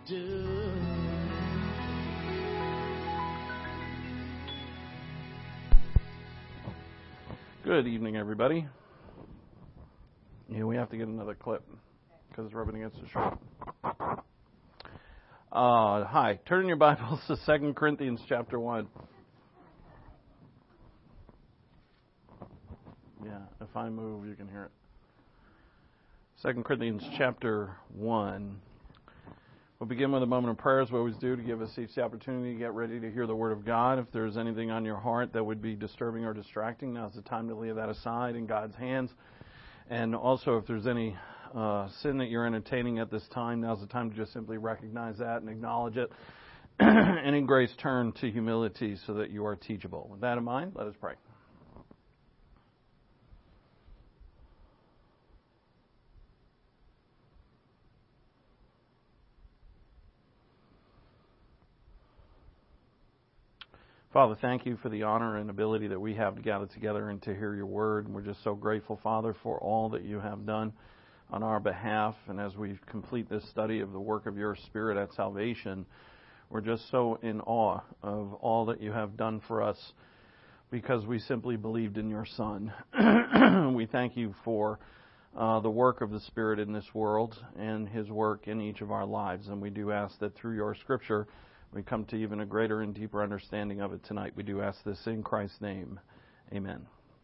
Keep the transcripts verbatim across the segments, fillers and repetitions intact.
do. Good evening, everybody. Yeah, we have to get another clip because it's rubbing against the shirt. Uh, hi. Turn in your Bibles to Second Corinthians chapter one. Yeah, if I move, you can hear it. Second Corinthians chapter one. We'll begin with a moment of prayer, as we always do, to give us each the opportunity to get ready to hear the Word of God. If there's anything on your heart that would be disturbing or distracting, now's the time to leave that aside in God's hands. And also, if there's any uh, sin that you're entertaining at this time, now's the time to just simply recognize that and acknowledge it. And in grace, turn to humility so that you are teachable. With that in mind, let us pray. Father, thank you for the honor and ability that we have to gather together and to hear your word. And we're just so grateful, Father, for all that you have done on our behalf. And as we complete this study of the work of your Spirit at salvation, we're just so in awe of all that you have done for us because we simply believed in your Son. We thank you for uh, the work of the Spirit in this world and his work in each of our lives. And we do ask that through your Scripture, we come to even a greater and deeper understanding of it tonight. We do ask this in Christ's name. Amen.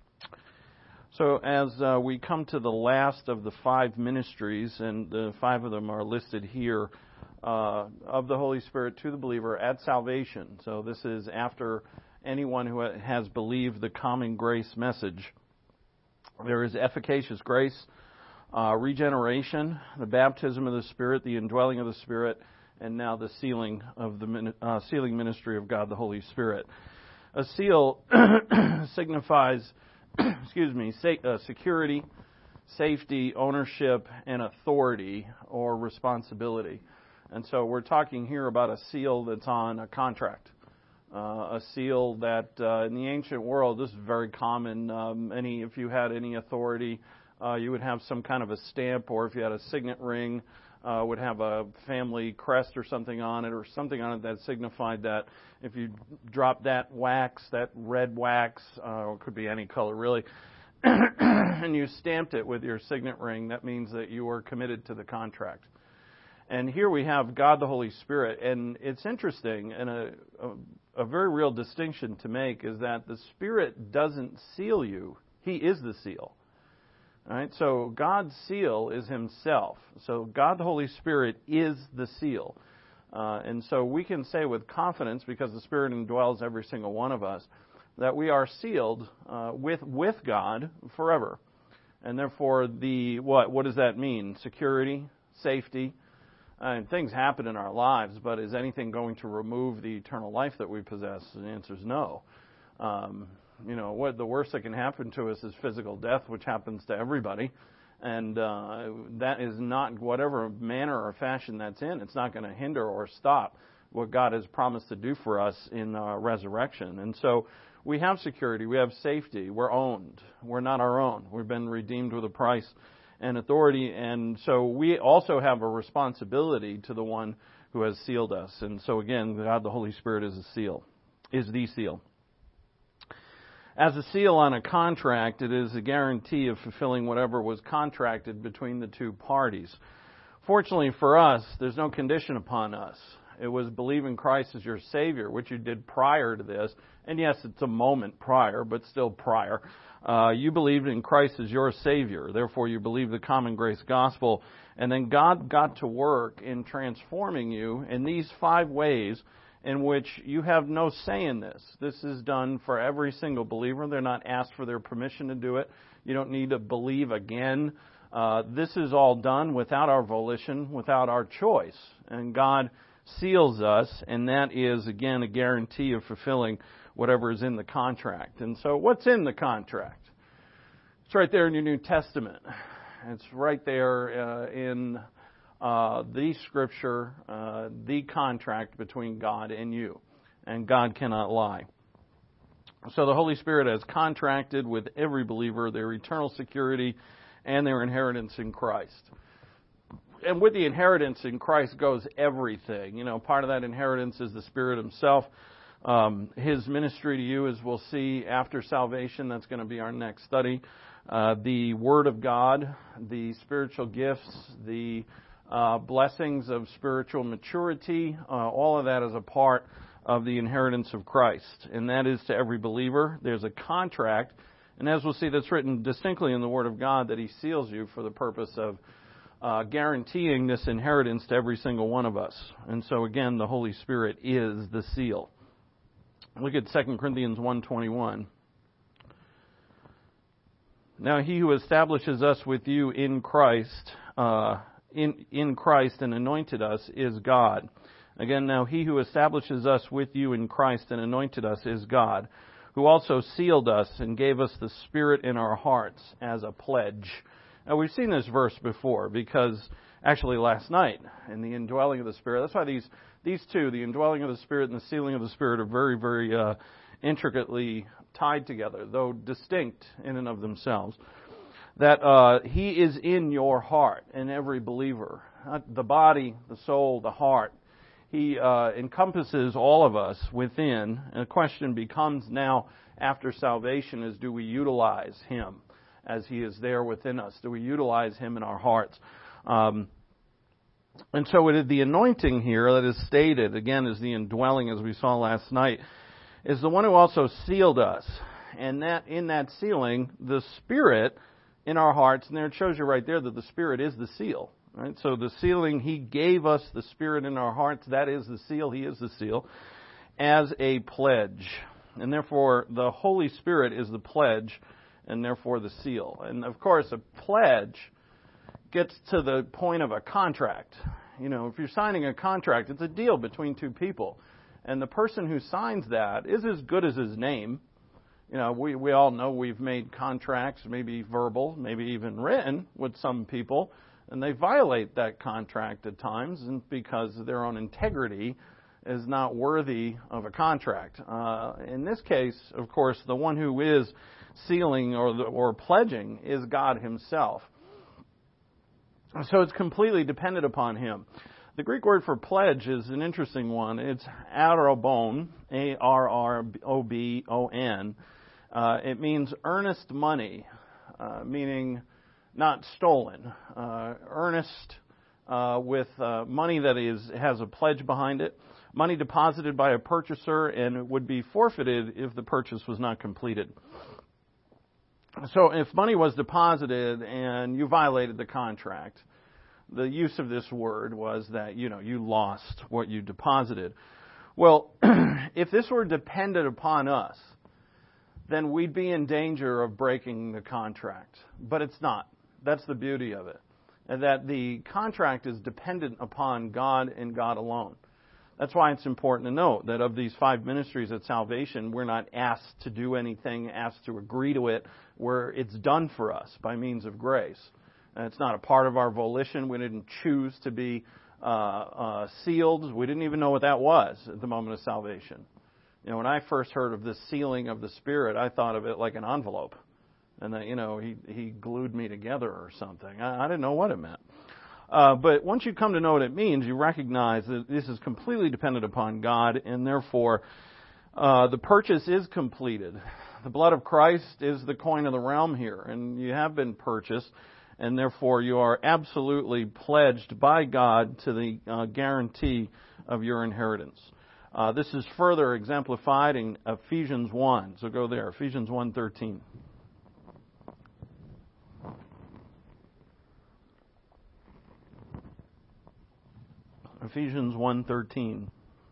So as uh, we come to the last of the five ministries, and the five of them are listed here, uh, of the Holy Spirit to the believer at salvation. So this is after anyone who has believed the common grace message. There is efficacious grace, uh, regeneration, the baptism of the Spirit, the indwelling of the Spirit, and now the sealing of the uh, sealing ministry of God the Holy Spirit. A seal signifies, excuse me, sa- uh, security, safety, ownership, and authority or responsibility. And so we're talking here about a seal that's on a contract. Uh, a seal that uh, in the ancient world, this is very common. Um, any if you had any authority, uh, you would have some kind of a stamp, or if you had a signet ring, Uh, would have a family crest or something on it, or something on it that signified that if you drop that wax, that red wax, uh, or it could be any color really, and you stamped it with your signet ring, that means that you were committed to the contract. And here we have God the Holy Spirit, and it's interesting, and a, a, a very real distinction to make is that the Spirit doesn't seal you. He is the seal. All right, so God's seal is himself. So God the Holy Spirit is the seal. Uh, and so we can say with confidence, because the Spirit indwells every single one of us, that we are sealed uh, with with God forever. And therefore, the what what does that mean? Security, safety. Uh, and things happen in our lives, but is anything going to remove the eternal life that we possess? The answer is no. Um, You know, what the worst that can happen to us is physical death, which happens to everybody. And uh, that is not, whatever manner or fashion that's in, it's not going to hinder or stop what God has promised to do for us in uh, resurrection. And so we have security, we have safety, we're owned. We're not our own. We've been redeemed with a price and authority. And so we also have a responsibility to the one who has sealed us. And so again, God the Holy Spirit is a seal, is the seal. As a seal on a contract, it is a guarantee of fulfilling whatever was contracted between the two parties. Fortunately for us, there's no condition upon us. It was believe in Christ as your Savior, which you did prior to this. And yes, it's a moment prior, but still prior. Uh, you believed in Christ as your Savior. Therefore, you believed the common grace gospel. And then God got to work in transforming you in these five ways in which you have no say in this. This is done for every single believer. They're not asked for their permission to do it. You don't need to believe again. Uh, this is all done without our volition, without our choice. And God seals us, and that is, again, a guarantee of fulfilling whatever is in the contract. And so what's in the contract? It's right there in your New Testament. It's right there uh, in Uh, the Scripture, uh, the contract between God and you. And God cannot lie. So the Holy Spirit has contracted with every believer their eternal security and their inheritance in Christ. and with the inheritance in Christ goes everything. You know, part of that inheritance is the Spirit Himself. Um, his ministry to you, as we'll see after salvation, that's going to be our next study. Uh, the Word of God, the spiritual gifts, the uh, blessings of spiritual maturity, uh, all of that is a part of the inheritance of Christ. And that is to every believer. There's a contract, and as we'll see, that's written distinctly in the Word of God, that He seals you for the purpose of uh, guaranteeing this inheritance to every single one of us. And so again, the Holy Spirit is the seal. Look at Second Corinthians one twenty-one. Now He who establishes us with you in Christ, uh, in in Christ and anointed us is God. Again, now He who establishes us with you in Christ and anointed us is God, who also sealed us and gave us the Spirit in our hearts as a pledge. Now we've seen this verse before, because actually last night in the indwelling of the Spirit, that's why these these two, the indwelling of the Spirit and the sealing of the Spirit, are very, very uh, intricately tied together, though distinct in and of themselves. That uh, He is in your heart, in every believer. The body, the soul, the heart. He uh, encompasses all of us within. And the question becomes now, after salvation, is do we utilize Him as He is there within us? Do we utilize Him in our hearts? Um, and so it is the anointing here that is stated, again, is the indwelling, as we saw last night, is the one who also sealed us. And that in that sealing, the Spirit in our hearts, and there it shows you right there that the Spirit is the seal. Right? So the sealing, He gave us the Spirit in our hearts. That is the seal. He is the seal. As a pledge. And therefore, the Holy Spirit is the pledge, and therefore the seal. And of course, a pledge gets to the point of a contract. You know, if you're signing a contract, it's a deal between two people. And the person who signs that is as good as his name. You know, we, we all know we've made contracts, maybe verbal, maybe even written, with some people. And they violate that contract at times, and because their own integrity is not worthy of a contract. Uh, in this case, of course, the one who is sealing or the, or pledging is God Himself. So it's completely dependent upon Him. The Greek word for pledge is an interesting one. It's arrobon, A R R O B O N. Uh, it means earnest money, uh, meaning not stolen, uh, earnest uh, with uh, money that is has a pledge behind it, money deposited by a purchaser, and it would be forfeited if the purchase was not completed. So if money was deposited and you violated the contract, the use of this word was that, you know, you lost what you deposited. Well, if this were dependent upon us, then we'd be in danger of breaking the contract. But it's not. That's the beauty of it. And that the contract is dependent upon God and God alone. That's why it's important to note that of these five ministries at salvation, we're not asked to do anything, asked to agree to it, where it's done for us by means of grace. And it's not a part of our volition. We didn't choose to be uh, uh, sealed. We didn't even know what that was at the moment of salvation. You know, when I first heard of this sealing of the Spirit, I thought of it like an envelope. And that, you know, he, he glued me together or something. I, I didn't know what it meant. Uh, but once you come to know what it means, you recognize that this is completely dependent upon God, and therefore uh, the purchase is completed. The blood of Christ is the coin of the realm here, and you have been purchased, and therefore you are absolutely pledged by God to the uh, guarantee of your inheritance. Uh, this is further exemplified in Ephesians one. So go there, Ephesians one thirteen. Ephesians one thirteen.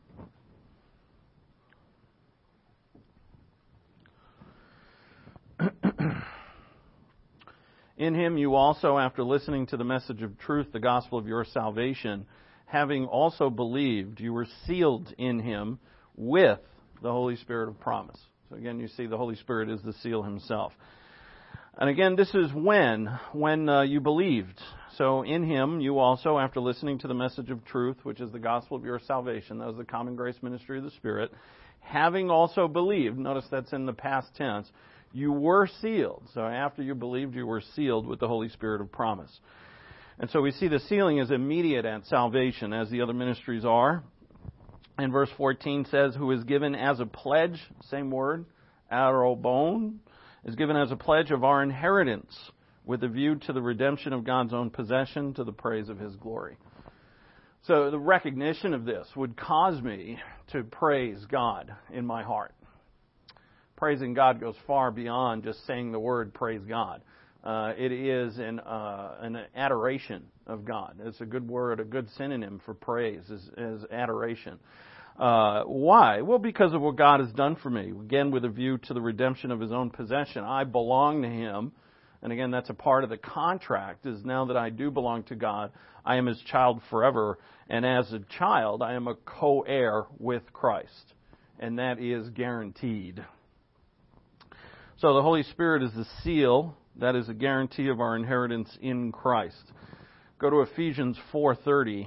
In Him you also, after listening to the message of truth, the gospel of your salvation, having also believed, you were sealed in Him with the Holy Spirit of promise. So again, you see the Holy Spirit is the seal Himself. And again, this is when, when uh, you believed. So in Him, you also, after listening to the message of truth, which is the gospel of your salvation, that was the common grace ministry of the Spirit, having also believed, notice that's in the past tense, you were sealed. So after you believed, you were sealed with the Holy Spirit of promise. And so we see the sealing is immediate at salvation, as the other ministries are. And verse fourteen says, who is given as a pledge, same word, arrobon, is given as a pledge of our inheritance, with a view to the redemption of God's own possession, to the praise of His glory. So the recognition of this would cause me to praise God in my heart. Praising God goes far beyond just saying the word praise God. Uh, it is an, uh, an adoration of God. It's a good word, a good synonym for praise is, is adoration. Uh, why? Well, because of what God has done for me. Again, with a view to the redemption of His own possession. I belong to Him. And again, that's a part of the contract, is now that I do belong to God, I am His child forever. And as a child, I am a co-heir with Christ. And that is guaranteed. So the Holy Spirit is the seal. That is a guarantee of our inheritance in Christ. Go to Ephesians four thirty.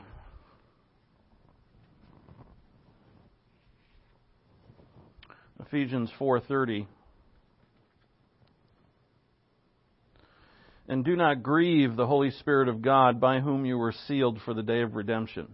Ephesians four thirty. And do not grieve the Holy Spirit of God, by whom you were sealed for the day of redemption.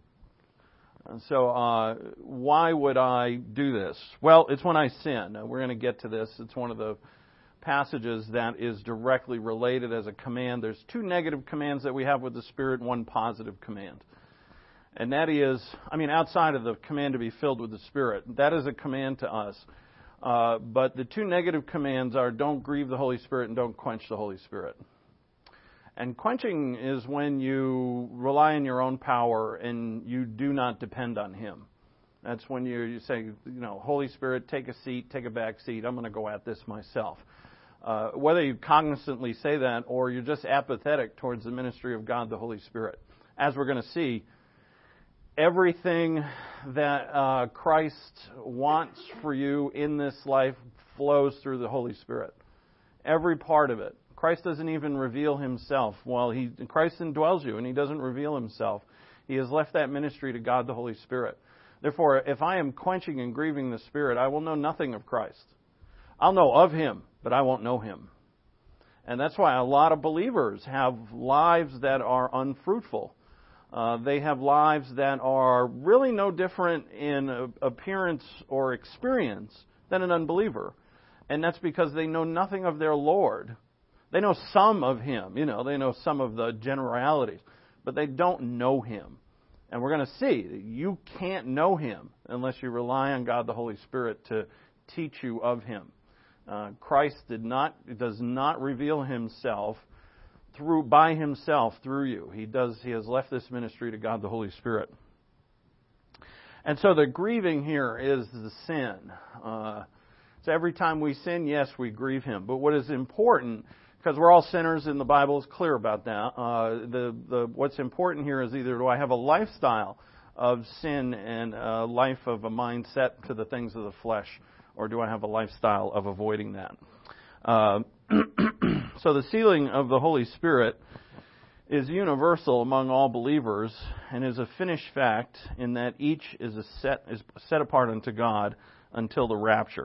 So uh, why would I do this? Well, it's when I sin. We're going to get to this. It's one of the passages that is directly related as a command. There's two negative commands that we have with the Spirit, and one positive command. And that is, I mean, outside of the command to be filled with the Spirit, that is a command to us. Uh, but the two negative commands are don't grieve the Holy Spirit and don't quench the Holy Spirit. And quenching is when you rely on your own power and you do not depend on Him. That's when you, you say, you know, Holy Spirit, take a seat, take a back seat. I'm going to go at this myself. Uh, whether you cognizantly say that or you're just apathetic towards the ministry of God, the Holy Spirit. As we're going to see, everything that uh, Christ wants for you in this life flows through the Holy Spirit. Every part of it. Christ doesn't even reveal Himself. While he, Christ indwells you and He doesn't reveal Himself. He has left that ministry to God, the Holy Spirit. Therefore, if I am quenching and grieving the Spirit, I will know nothing of Christ. I'll know of Him, but I won't know Him. And that's why a lot of believers have lives that are unfruitful. Uh, they have lives that are really no different in appearance or experience than an unbeliever. And that's because they know nothing of their Lord. They know some of Him, you know, they know some of the generalities, but they don't know Him. And we're going to see that you can't know Him unless you rely on God the Holy Spirit to teach you of Him. Uh, Christ did not does not reveal Himself through by Himself through you. He does. He has left this ministry to God the Holy Spirit. And so the grieving here is the sin. Uh, so every time we sin, yes, we grieve Him. But what is important, because we're all sinners, and the Bible is clear about that. Uh, the the what's important here is either do I have a lifestyle of sin and a life of a mindset to the things of the flesh, or do I have a lifestyle of avoiding that? Uh, so the sealing of the Holy Spirit is universal among all believers and is a finished fact in that each is a set is set apart unto God until the rapture.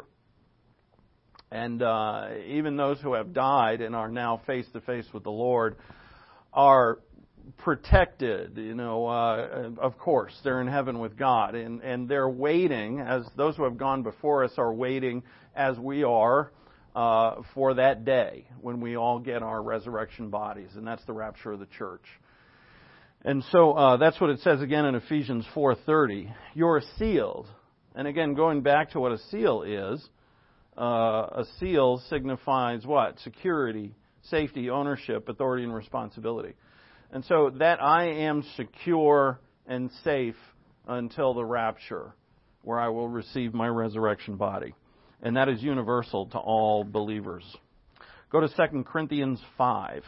And uh, even those who have died and are now face to face with the Lord are protected. You know, uh, of course, they're in heaven with God, and and they're waiting, as those who have gone before us are waiting, as we are, uh, for that day when we all get our resurrection bodies, and that's the rapture of the church. And so uh, that's what it says again in Ephesians four thirty. You're sealed, and again, going back to what a seal is. Uh, a seal signifies what? Security, safety, ownership, authority, and responsibility. And so that I am secure and safe until the rapture, where I will receive my resurrection body. And that is universal to all believers. Go to Second Corinthians five.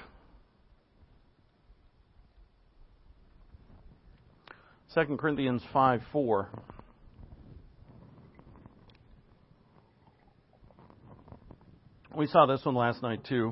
Second Corinthians five four. We saw this one last night too.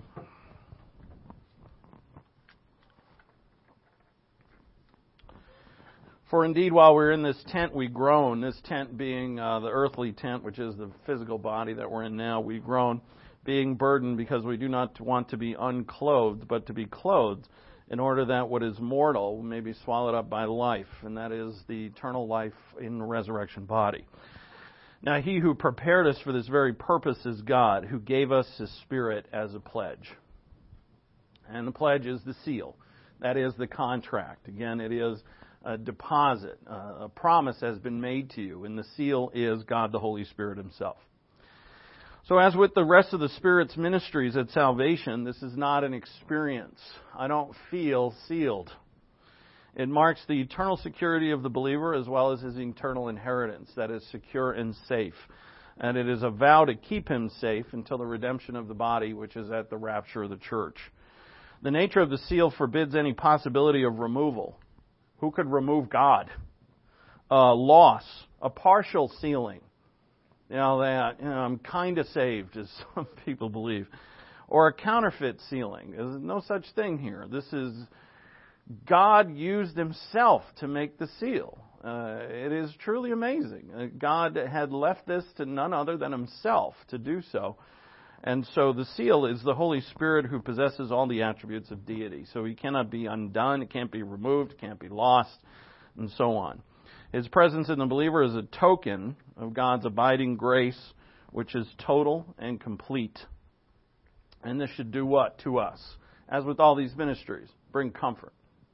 For indeed, while we're in this tent, we groan. This tent being uh, the earthly tent, which is the physical body that we're in now. We groan, being burdened because we do not want to be unclothed, but to be clothed, in order that what is mortal may be swallowed up by life, and that is the eternal life in the resurrection body. Now he who prepared us for this very purpose is God, who gave us His Spirit as a pledge. And the pledge is the seal. That is the contract. Again, it is a deposit. Uh, a promise has been made to you, and the seal is God the Holy Spirit Himself. So as with the rest of the Spirit's ministries at salvation, this is not an experience. I don't feel sealed. It marks the eternal security of the believer as well as his eternal inheritance that is secure and safe. And it is a vow to keep him safe until the redemption of the body, which is at the rapture of the church. The nature of the seal forbids any possibility of removal. Who could remove God? Uh, loss, a partial sealing. You know, that you know, I'm kind of saved, as some people believe. Or a counterfeit sealing. There's no such thing here. This is God used Himself to make the seal. Uh, it is truly amazing. Uh, God had left this to none other than Himself to do so. And so the seal is the Holy Spirit who possesses all the attributes of deity. So He cannot be undone, it can't be removed, it can't be lost, and so on. His presence in the believer is a token of God's abiding grace, which is total and complete. And this should do what to us? As with all these ministries, bring comfort.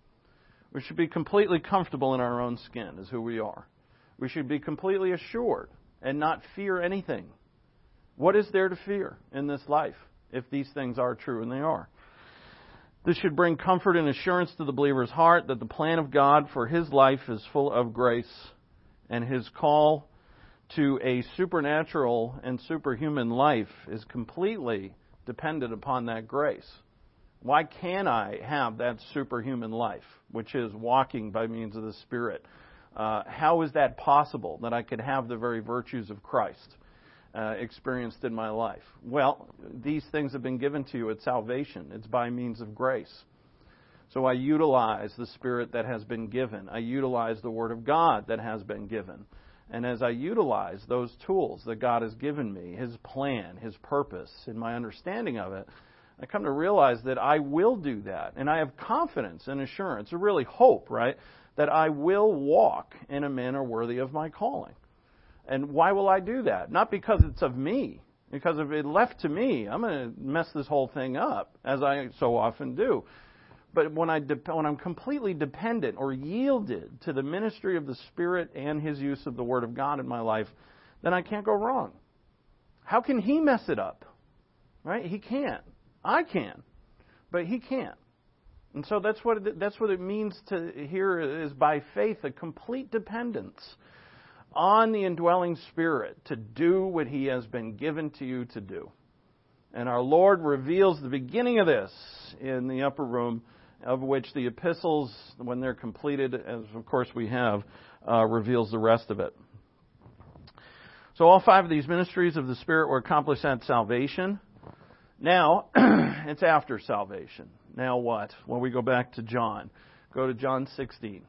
We should be completely comfortable in our own skin as who we are. We should be completely assured and not fear anything. What is there to fear in this life if these things are true, and they are? This should bring comfort and assurance to the believer's heart that the plan of God for his life is full of grace, and his call to a supernatural and superhuman life is completely dependent upon that grace. Why can't I have that superhuman life, which is walking by means of the Spirit? Uh, how is that possible, that I could have the very virtues of Christ uh, experienced in my life? Well, these things have been given to you at salvation. It's by means of grace. So I utilize the Spirit that has been given. I utilize the Word of God that has been given. And as I utilize those tools that God has given me, His plan, His purpose, and my understanding of it, I come to realize that I will do that. And I have confidence and assurance, or really hope, right, that I will walk in a manner worthy of my calling. And why will I do that? Not because it's of me. Because if it left to me, I'm going to mess this whole thing up, as I so often do. But when, I de- when I'm completely dependent or yielded to the ministry of the Spirit and His use of the Word of God in my life, then I can't go wrong. How can He mess it up? Right? He can't. I can, but He can't. And so that's what it, that's what it means to here is by faith a complete dependence on the indwelling Spirit to do what He has been given to you to do. And our Lord reveals the beginning of this in the upper room, of which the epistles, when they're completed, as of course we have, uh, reveals the rest of it. So all five of these ministries of the Spirit were accomplished at salvation. Now, it's after salvation. Now what? Well, we go back to John. Go to John sixteen.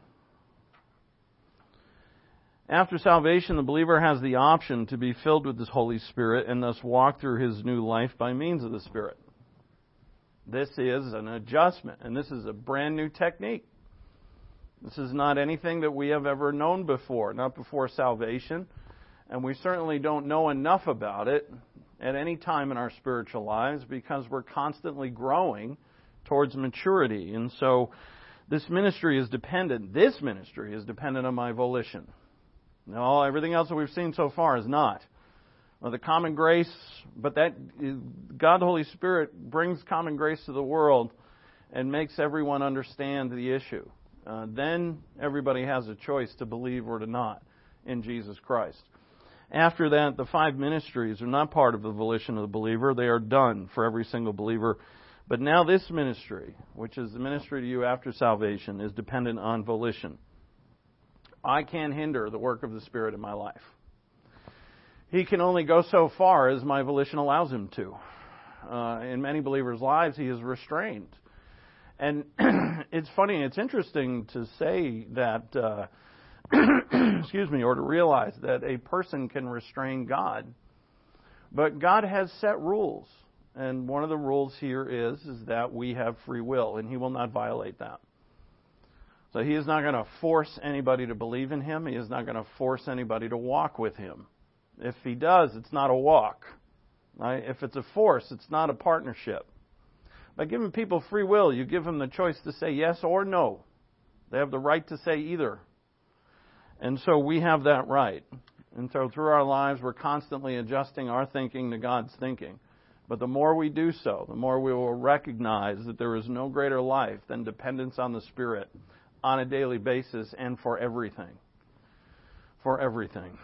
After salvation, the believer has the option to be filled with this Holy Spirit and thus walk through his new life by means of the Spirit. This is an adjustment, and this is a brand new technique. This is not anything that we have ever known before, not before salvation, and we certainly don't know enough about it at any time in our spiritual lives because we're constantly growing towards maturity. And so this ministry is dependent, this ministry is dependent on my volition. No, everything else that we've seen so far is not. Well, the common grace, but that God the Holy Spirit brings common grace to the world and makes everyone understand the issue. Uh, then everybody has a choice to believe or to not in Jesus Christ. After that, the five ministries are not part of the volition of the believer. They are done for every single believer. But now this ministry, which is the ministry to you after salvation, is dependent on volition. I can't hinder the work of the Spirit in my life. He can only go so far as my volition allows him to. Uh, in many believers' lives, he is restrained. And it's funny, it's interesting to say that, uh, excuse me, or to realize that a person can restrain God. But God has set rules. And one of the rules here is, is that we have free will, and He will not violate that. So He is not going to force anybody to believe in Him. He is not going to force anybody to walk with Him. If He does, it's not a walk. Right? If it's a force, it's not a partnership. By giving people free will, you give them the choice to say yes or no. They have the right to say either. And so we have that right. And so through our lives, we're constantly adjusting our thinking to God's thinking. But the more we do so, the more we will recognize that there is no greater life than dependence on the Spirit on a daily basis and for everything. For everything.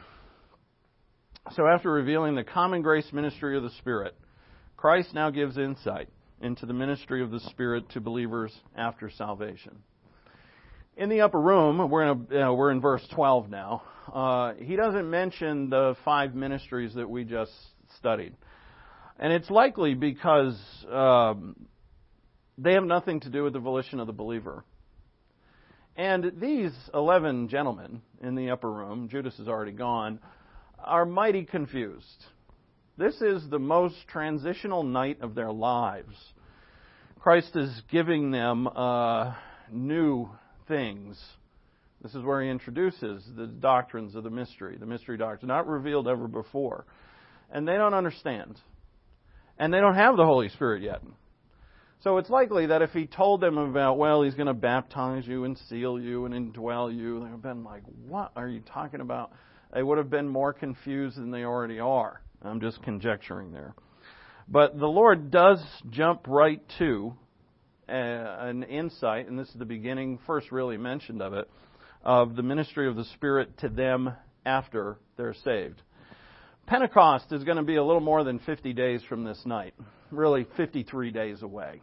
So after revealing the common grace ministry of the Spirit, Christ now gives insight into the ministry of the Spirit to believers after salvation. In the upper room, we're in, a, uh, we're in verse twelve now. Uh, he doesn't mention the five ministries that we just studied. And it's likely because um, they have nothing to do with the volition of the believer. And these eleven gentlemen in the upper room, Judas is already gone, are mighty confused. This is the most transitional night of their lives. Christ is giving them uh, new things. This is where He introduces the doctrines of the mystery, the mystery doctrine, not revealed ever before. And they don't understand. And they don't have the Holy Spirit yet. So it's likely that if He told them about, well, He's going to baptize you and seal you and indwell you, they would have been like, what are you talking about? They would have been more confused than they already are. I'm just conjecturing there. But the Lord does jump right to uh, an insight, and this is the beginning, first really mentioned of it, of the ministry of the Spirit to them after they're saved. Pentecost is going to be a little more than fifty days from this night, really fifty-three days away.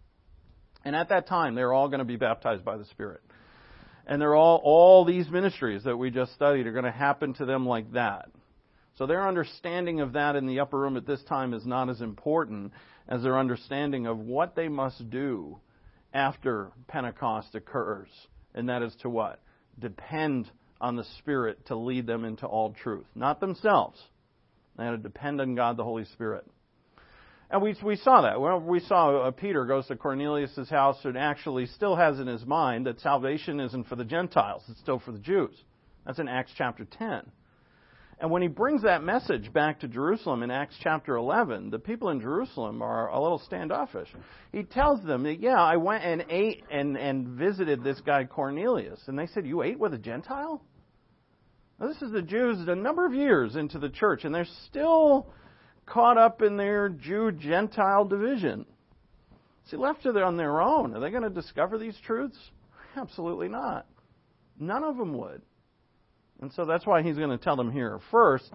And at that time, they're all going to be baptized by the Spirit. And they're all, all these ministries that we just studied are going to happen to them like that. So their understanding of that in the upper room at this time is not as important as their understanding of what they must do after Pentecost occurs. And that is to what? Depend on the Spirit to lead them into all truth. Not themselves. They had to depend on God, the Holy Spirit. And we we saw that. Well, we saw uh, Peter goes to Cornelius' house and actually still has in his mind that salvation isn't for the Gentiles. It's still for the Jews. That's in Acts chapter ten. And when he brings that message back to Jerusalem in Acts chapter eleven, the people in Jerusalem are a little standoffish. He tells them that, yeah, I went and ate and, and visited this guy Cornelius. And they said, you ate with a Gentile? Now, this is the Jews a number of years into the church, and they're still caught up in their Jew-Gentile division. See, left to their, on their own, are they going to discover these truths? Absolutely not. None of them would. And so that's why he's going to tell them here. First,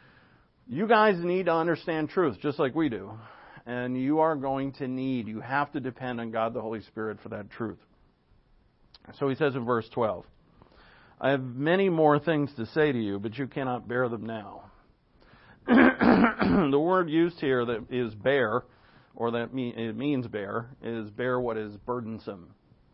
you guys need to understand truth just like we do. And you are going to need, you have to depend on God the Holy Spirit for that truth. So he says in verse twelve, I have many more things to say to you, but you cannot bear them now. The word used here that is bear, or that mean, it means bear, is bear what is burdensome.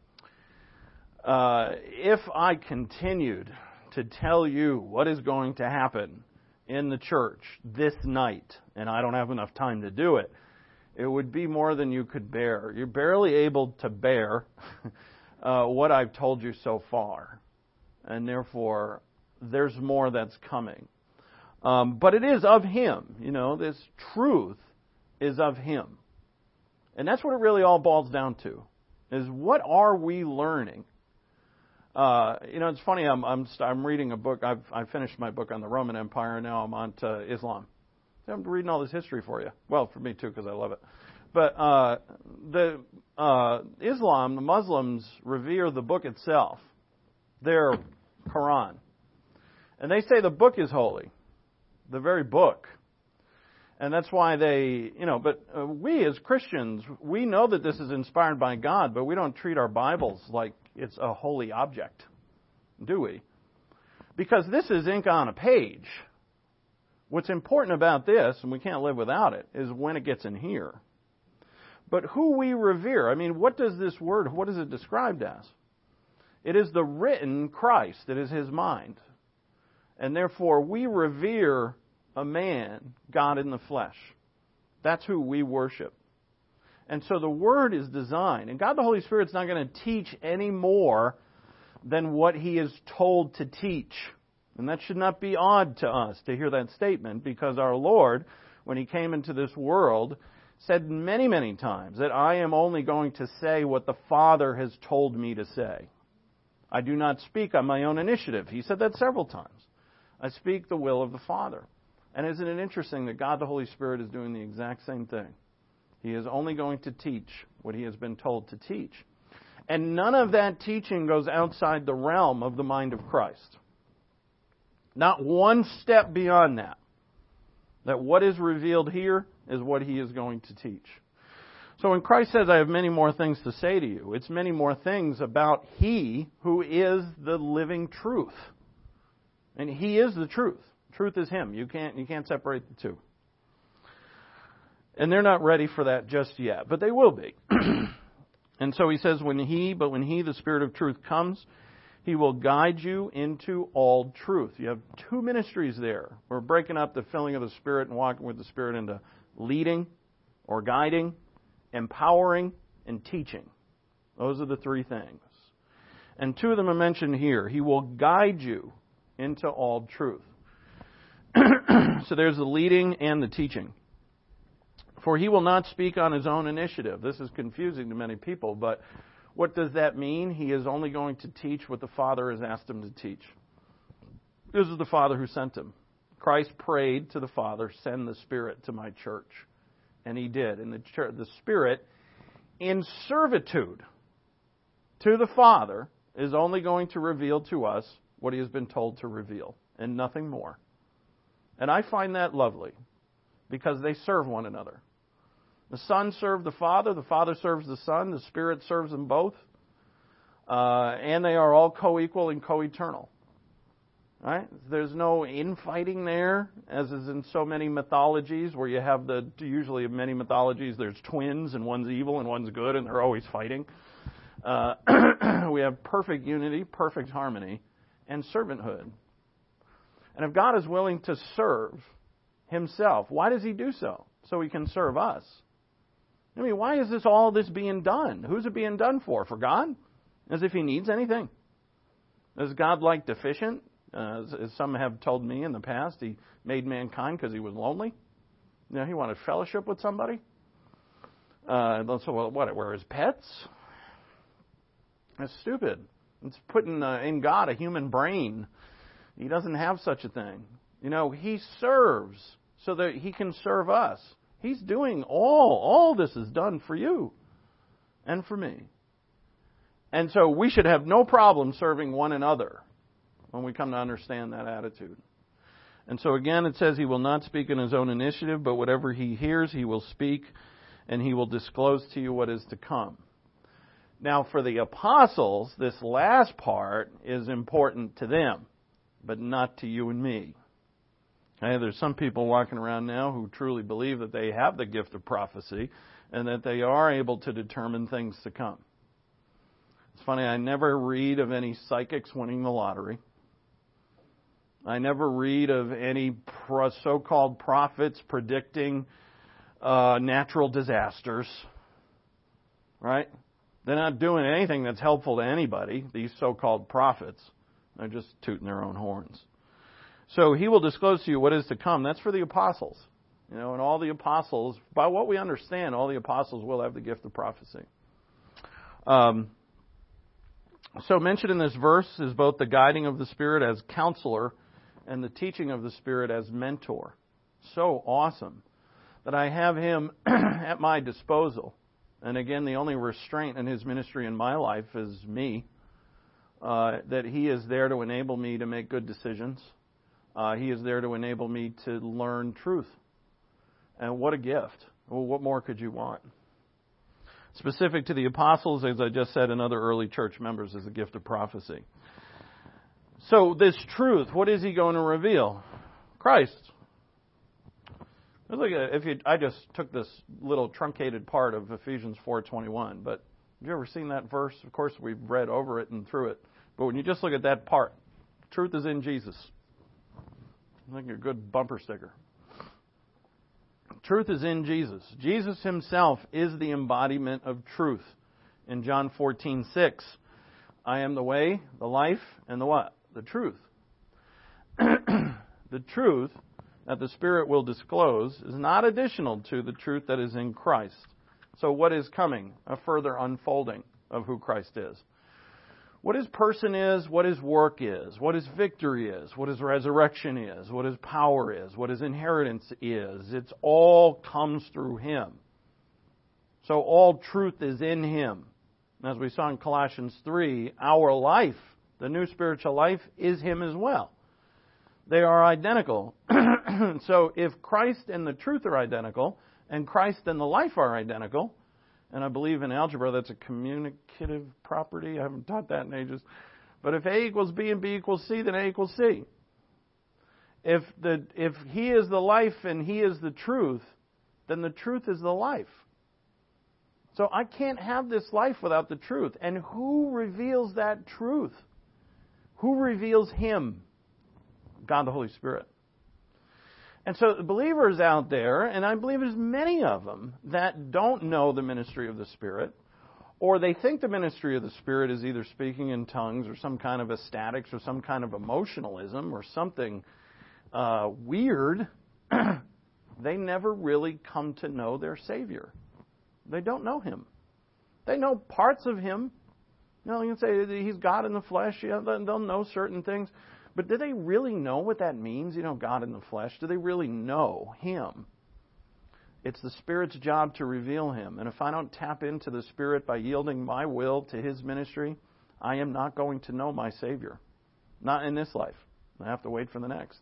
Uh, if I continued to tell you what is going to happen in the church this night, and I don't have enough time to do it, it would be more than you could bear. You're barely able to bear uh, what I've told you so far. And therefore, there's more that's coming. Um, but it is of Him. You know, this truth is of Him. And that's what it really all boils down to, is what are we learning? Uh, you know, it's funny, I'm, I'm, I'm reading a book. I've, I finished my book on the Roman Empire, and now I'm on to Islam. So I'm reading all this history for you. Well, for me too, because I love it. But uh, the uh, Islam, the Muslims, revere the book itself, their Quran. And they say the book is holy, the very book. And that's why they, you know, but uh, we as Christians, we know that this is inspired by God, but we don't treat our Bibles like it's a holy object, do we? Because this is ink on a page. What's important about this, and we can't live without it, is when it gets in here. But who we revere, I mean, what does this word, what is it described as? It is the written Christ. It is His mind. And therefore, we revere a man, God in the flesh. That's who we worship. And so the Word is designed. And God the Holy Spirit's not going to teach any more than what He is told to teach. And that should not be odd to us to hear that statement, because our Lord, when He came into this world, said many, many times that I am only going to say what the Father has told me to say. I do not speak on my own initiative. He said that several times. I speak the will of the Father. And isn't it interesting that God the Holy Spirit is doing the exact same thing? He is only going to teach what He has been told to teach. And none of that teaching goes outside the realm of the mind of Christ. Not one step beyond that. That what is revealed here is what He is going to teach. So when Christ says, I have many more things to say to you, it's many more things about He who is the living truth. And He is the truth. Truth is Him. You can't, you can't separate the two. And they're not ready for that just yet, but they will be. And so He says, when He, but when He, the Spirit of truth, comes, He will guide you into all truth. You have two ministries there. We're breaking up the filling of the Spirit and walking with the Spirit into leading or guiding, empowering, and teaching. Those are the three things. And two of them are mentioned here. He will guide you into all truth. So there's the leading and the teaching. For He will not speak on His own initiative. This is confusing to many people, but what does that mean? He is only going to teach what the Father has asked Him to teach. This is the Father who sent Him. Christ prayed to the Father, send the Spirit to my church. And He did. And the, church, the Spirit, in servitude to the Father, is only going to reveal to us what He has been told to reveal, and nothing more. And I find that lovely, because they serve one another. The Son serves the Father, the Father serves the Son, the Spirit serves them both, uh, and they are all co-equal and co-eternal. Right? There's no infighting there, as is in so many mythologies, where you have the, usually in many mythologies, there's twins, and one's evil and one's good, and they're always fighting. Uh, we have perfect unity, perfect harmony, and servanthood. And if God is willing to serve Himself, why does He do so? So He can serve us. I mean, why is this all this being done? Who's it being done for? For God? As if He needs anything. Is God like deficient? Uh, as, as some have told me in the past, He made mankind because He was lonely. You know, He wanted fellowship with somebody. Uh, so well, what? We're His pets? That's stupid. It's putting uh, in God a human brain. He doesn't have such a thing. You know, He serves so that He can serve us. He's doing all, all this is done for you and for me. And so we should have no problem serving one another when we come to understand that attitude. And so again, it says He will not speak in His own initiative, but whatever He hears, He will speak, and He will disclose to you what is to come. Now, for the apostles, this last part is important to them, but not to you and me. Okay, there's some people walking around now who truly believe that they have the gift of prophecy and that they are able to determine things to come. It's funny, I never read of any psychics winning the lottery. I never read of any pro- so-called prophets predicting uh, natural disasters. Right? They're not doing anything that's helpful to anybody, these so-called prophets. They're just tooting their own horns. So He will disclose to you what is to come. That's for the apostles. You know, and all the apostles, by what we understand, all the apostles will have the gift of prophecy. Um, so mentioned in this verse is both the guiding of the Spirit as counselor and the teaching of the Spirit as mentor. So awesome that I have Him at my disposal. And again, the only restraint in His ministry in my life is me. Uh, that He is there to enable me to make good decisions. Uh, he is there to enable me to learn truth. And what a gift. Well, what more could you want? Specific to the apostles, as I just said, and other early church members, is the gift of prophecy. So this truth, what is He going to reveal? Christ. Look at, if you, I just took this little truncated part of Ephesians four twenty-one, but have you ever seen that verse? Of course, we've read over it and through it. But when you just look at that part, truth is in Jesus. I think a good bumper sticker. Truth is in Jesus. Jesus himself is the embodiment of truth. In John fourteen six, I am the way, the life, and the what? The truth. The truth that the Spirit will disclose is not additional to the truth that is in Christ. So what is coming? A further unfolding of who Christ is. What his person is, what his work is, what his victory is, what his resurrection is, what his power is, what his inheritance is. It's all comes through him. So all truth is in him. As we saw in Colossians three, our life, the new spiritual life, is him as well. They are identical. So if Christ and the truth are identical, and Christ and the life are identical, and I believe in algebra that's a communicative property. I haven't taught that in ages. But if A equals B and B equals C, then A equals C. If the if he is the life and he is the truth, then the truth is the life. So I can't have this life without the truth. And who reveals that truth? Who reveals him? God the Holy Spirit. And so the believers out there, and I believe there's many of them, that don't know the ministry of the Spirit, or they think the ministry of the Spirit is either speaking in tongues or some kind of ecstatics or some kind of emotionalism or something uh, weird, they never really come to know their Savior. They don't know Him. They know parts of Him. You know, you can say He's God in the flesh. Yeah, they'll know certain things. But do they really know what that means, you know, God in the flesh? Do they really know Him? It's the Spirit's job to reveal Him. And if I don't tap into the Spirit by yielding my will to His ministry, I am not going to know my Savior. Not in this life. I have to wait for the next.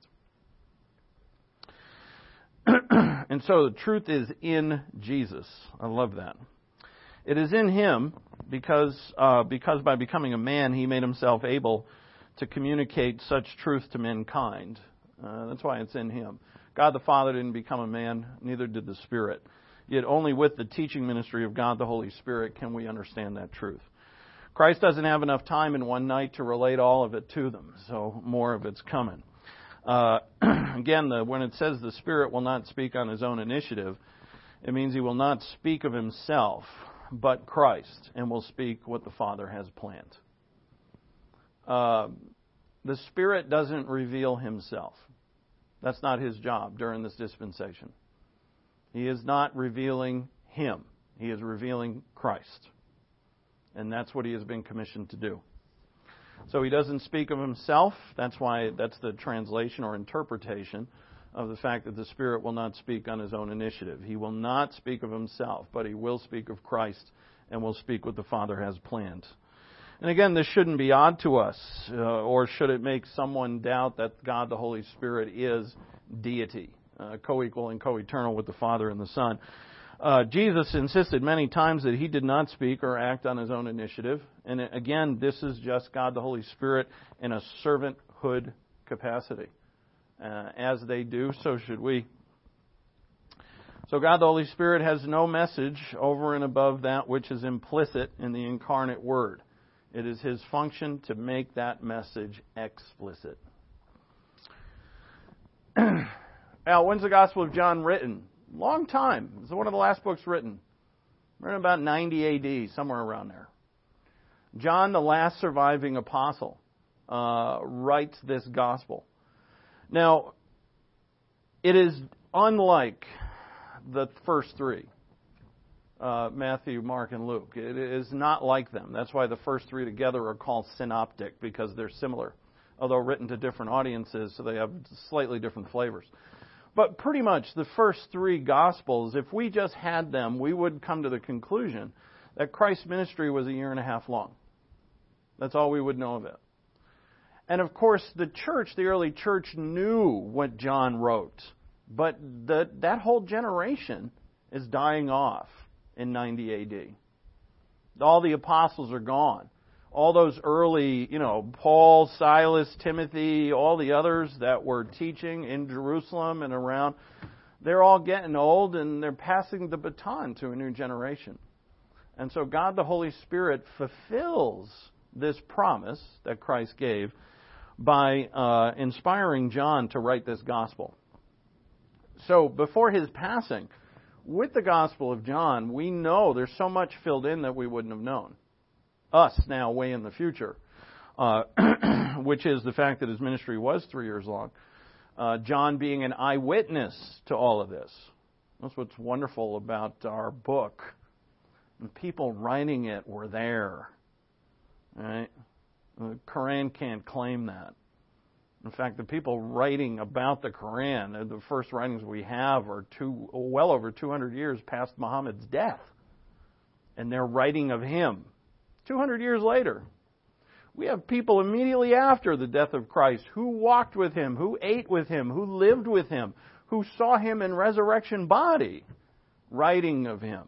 And so the truth is in Jesus. I love that. It is in Him because uh, because by becoming a man, He made Himself able to communicate such truth to mankind. Uh, that's why it's in Him. God the Father didn't become a man, neither did the Spirit. Yet only with the teaching ministry of God the Holy Spirit can we understand that truth. Christ doesn't have enough time in one night to relate all of it to them, so more of it's coming. Uh, again, the, when it says the Spirit will not speak on His own initiative, it means He will not speak of Himself, but Christ, and will speak what the Father has planned. Uh, the Spirit doesn't reveal Himself. That's not His job during this dispensation. He is not revealing Him. He is revealing Christ. And that's what He has been commissioned to do. So He doesn't speak of Himself. That's why that's the translation or interpretation of the fact that the Spirit will not speak on His own initiative. He will not speak of Himself, but He will speak of Christ and will speak what the Father has planned. And again, this shouldn't be odd to us, uh, or should it make someone doubt that God the Holy Spirit is deity, uh, co-equal and co-eternal with the Father and the Son. Uh, Jesus insisted many times that He did not speak or act on His own initiative. And again, this is just God the Holy Spirit in a servanthood capacity. Uh, as they do, so should we. So God the Holy Spirit has no message over and above that which is implicit in the incarnate Word. It is His function to make that message explicit. Now, when's the Gospel of John written? Long time. It's one of the last books written. Written about ninety A D, somewhere around there. John, the last surviving apostle, uh, writes this Gospel. Now, it is unlike the first three. Uh, Matthew, Mark, and Luke. It is not like them. That's why the first three together are called synoptic, because they're similar, although written to different audiences, so they have slightly different flavors. But pretty much the first three Gospels, if we just had them, we would come to the conclusion that Christ's ministry was a year and a half long. That's all we would know of it. And of course, the church, the early church, knew what John wrote, but the, that whole generation is dying off in ninety A D. All the apostles are gone. All those early, you know, Paul, Silas, Timothy, all the others that were teaching in Jerusalem and around, they're all getting old and they're passing the baton to a new generation. And so God the Holy Spirit fulfills this promise that Christ gave by uh, inspiring John to write this gospel. So before his passing, with the Gospel of John, we know there's so much filled in that we wouldn't have known. Us now, way in the future, uh, which is the fact that his ministry was three years long. Uh, John being an eyewitness to all of this. That's what's wonderful about our book. And people writing it were there. Right? The Quran can't claim that. In fact, the people writing about the Quran, the first writings we have are two, well over two hundred years past Muhammad's death. And they're writing of him. two hundred years later. We have people immediately after the death of Christ who walked with him, who ate with him, who lived with him, who saw him in resurrection body, writing of him.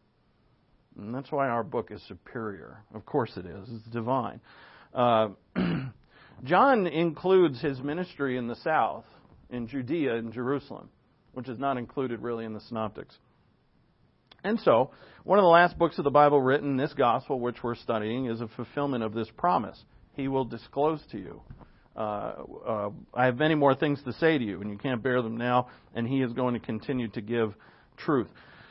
And that's why our book is superior. Of course it is. It's divine. Uh, John includes his ministry in the south, in Judea and Jerusalem, which is not included really in the Synoptics. And so, one of the last books of the Bible written, this gospel which we're studying, is a fulfillment of this promise. He will disclose to you. Uh, uh, I have many more things to say to you, and you can't bear them now, and he is going to continue to give truth.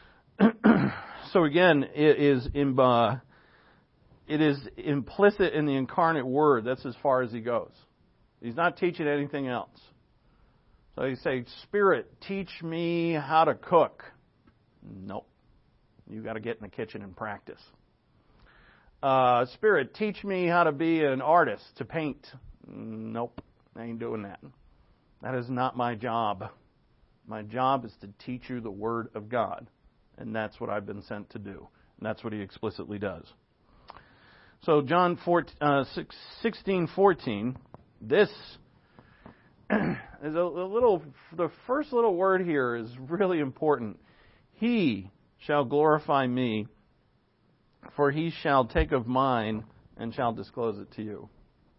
So again, it is, in, uh, it is implicit in the incarnate word. That's as far as he goes. He's not teaching anything else. So you say, Spirit, teach me how to cook. Nope. You've got to get in the kitchen and practice. Uh, Spirit, teach me how to be an artist, to paint. Nope, I ain't doing that. That is not my job. My job is to teach you the Word of God. And that's what I've been sent to do. And that's what he explicitly does. So John sixteen fourteen, this is a, a little, the first little word here is really important. He shall glorify me, for he shall take of mine and shall disclose it to you.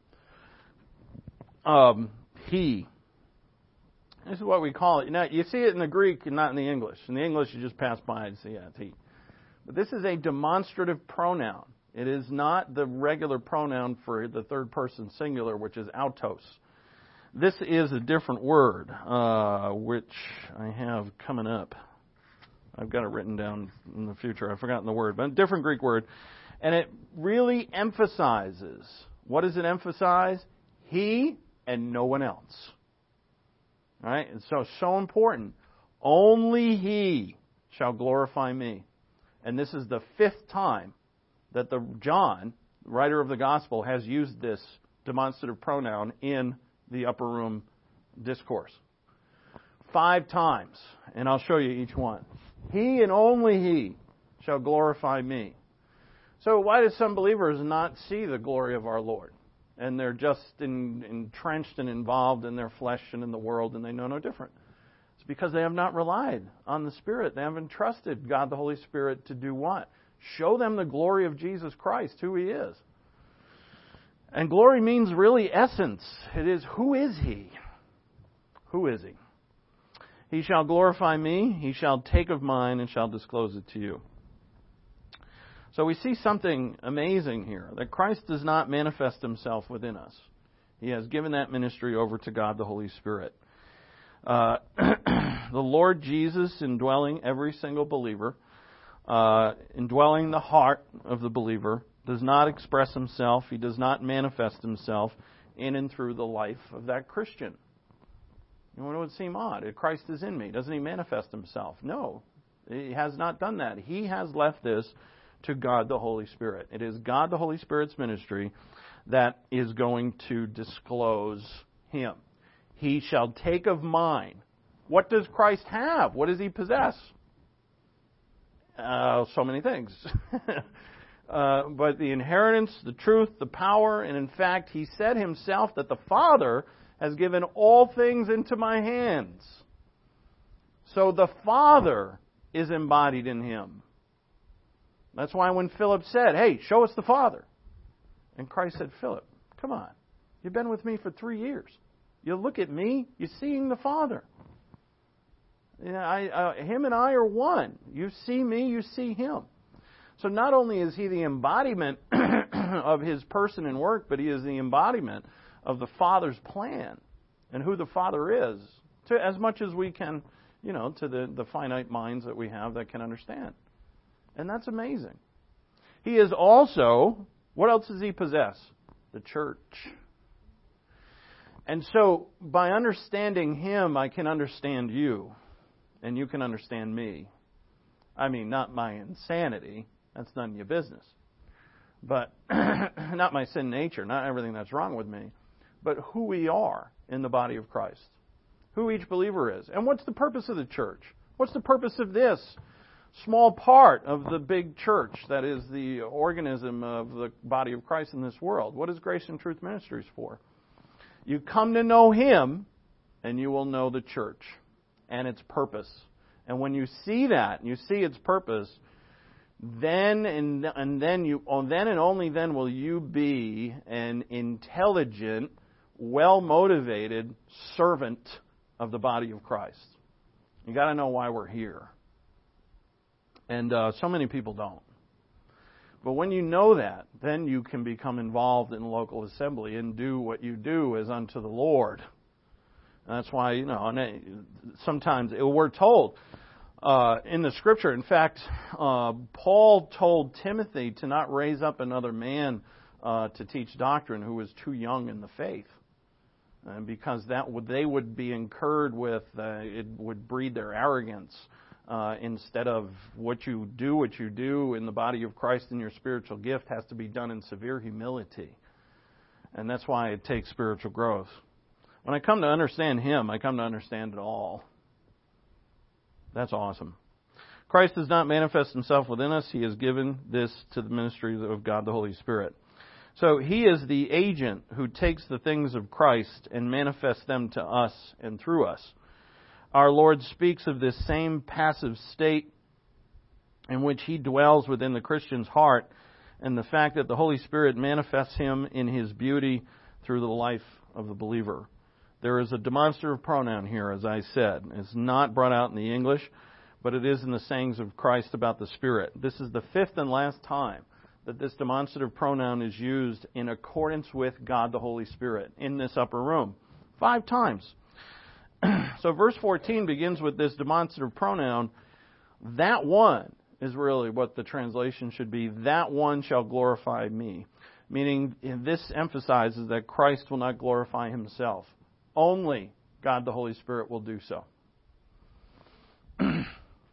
Um, he. This is what we call it. Now, you see it in the Greek and not in the English. In the English, you just pass by and say, yeah, it's he. But this is a demonstrative pronoun. It is not the regular pronoun for the third person singular, which is autos. This is a different word, uh, which I have coming up. I've got it written down in the future. I've forgotten the word, but a different Greek word. And it really emphasizes. What does it emphasize? He and no one else. All right? And so, so important. Only he shall glorify me. And this is the fifth time that the John, writer of the gospel, has used this demonstrative pronoun in the upper room discourse. Five times. And I'll show you each one. He and only he shall glorify me. So why do some believers not see the glory of our Lord? And they're just in, entrenched and involved in their flesh and in the world, and they know no different. It's because they have not relied on the Spirit. They haven't trusted God the Holy Spirit to do what? Show them the glory of Jesus Christ, who he is. And glory means really essence. It is, who is he? Who is he? He shall glorify me, he shall take of mine, and shall disclose it to you. So we see something amazing here, that Christ does not manifest himself within us. He has given that ministry over to God the Holy Spirit. Uh, the Lord Jesus indwelling every single believer, uh, indwelling the heart of the believer, does not express himself, he does not manifest himself in and through the life of that Christian. You know, it would seem odd. If Christ is in me, doesn't he manifest himself? No, he has not done that. He has left this to God the Holy Spirit. It is God the Holy Spirit's ministry that is going to disclose him. He shall take of mine. What does Christ have? What does he possess? Uh, so many things. uh, but the inheritance, the truth, the power, and in fact, he said himself that the Father has given all things into my hands. So the Father is embodied in him. That's why when Philip said, hey, show us the Father. And Christ said, Philip, come on. You've been with me for three years. You look at me, you're seeing the Father. You know, I, uh, him and I are one. You see me, you see him. So not only is he the embodiment of his person and work, but he is the embodiment of the Father's plan and who the Father is, to as much as we can you know, to the, the finite minds that we have that can understand. And that's amazing. He is also, what else does he possess? The church. And so, by understanding him, I can understand you. And you can understand me. I mean, not my insanity. That's none of your business. But, not my sin nature, not everything that's wrong with me. But who we are in the body of Christ. Who each believer is. And what's the purpose of the church? What's the purpose of this small part of the big church that is the organism of the body of Christ in this world? What is Grace and Truth Ministries for? You come to know Him, and you will know the church and its purpose. And when you see that, and you see its purpose, then and, and then you, oh, then and only then will you be an intelligent, well-motivated servant of the body of Christ. You got to know why we're here. And uh, so many people don't. But when you know that, then you can become involved in local assembly and do what you do as unto the Lord. And that's why, you know, and sometimes we're told uh, in the Scripture, in fact, uh, Paul told Timothy to not raise up another man uh, to teach doctrine who was too young in the faith. And because that would, they would be incurred with, uh, it would breed their arrogance. Uh, instead of what you do, what you do in the body of Christ in your spiritual gift has to be done in severe humility. And that's why it takes spiritual growth. When I come to understand Him, I come to understand it all. That's awesome. Christ does not manifest Himself within us. He has given this to the ministry of God the Holy Spirit. So He is the agent who takes the things of Christ and manifests them to us and through us. Our Lord speaks of this same passive state in which He dwells within the Christian's heart and the fact that the Holy Spirit manifests Him in His beauty through the life of the believer. There is a demonstrative pronoun here, as I said. It's not brought out in the English, but it is in the sayings of Christ about the Spirit. This is the fifth and last time that this demonstrative pronoun is used in accordance with God the Holy Spirit in this upper room. Five times. So verse fourteen begins with this demonstrative pronoun. That one is really what the translation should be. That one shall glorify me. Meaning this emphasizes that Christ will not glorify Himself. Only God the Holy Spirit will do so. And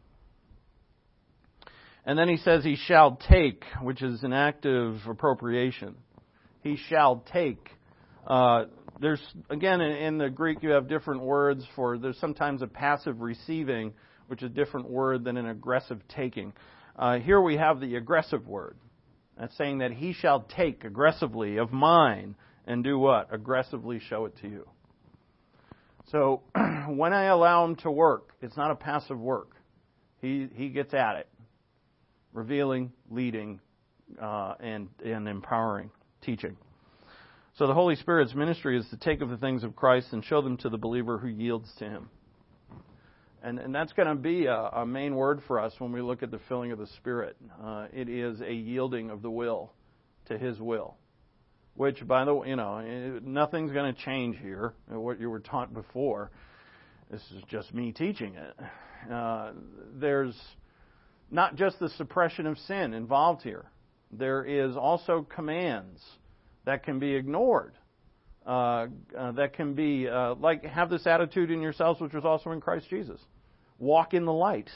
then he says He shall take, which is an active appropriation. He shall take. Uh, There's, again, in the Greek you have different words for, there's sometimes a passive receiving, which is a different word than an aggressive taking. Uh, here we have the aggressive word. That's saying that He shall take aggressively of mine and do what? Aggressively show it to you. So, when I allow Him to work, it's not a passive work. He, he gets at it. Revealing, leading, uh, and, and empowering, teaching. So the Holy Spirit's ministry is to take of the things of Christ and show them to the believer who yields to Him. And, and that's going to be a, a main word for us when we look at the filling of the Spirit. Uh, it is a yielding of the will to His will. Which, by the way, you know, nothing's going to change here. What you were taught before. This is just me teaching it. Uh, there's not just the suppression of sin involved here. There is also commands that can be ignored, uh, uh, that can be, uh, like, have this attitude in yourselves which was also in Christ Jesus. Walk in the light.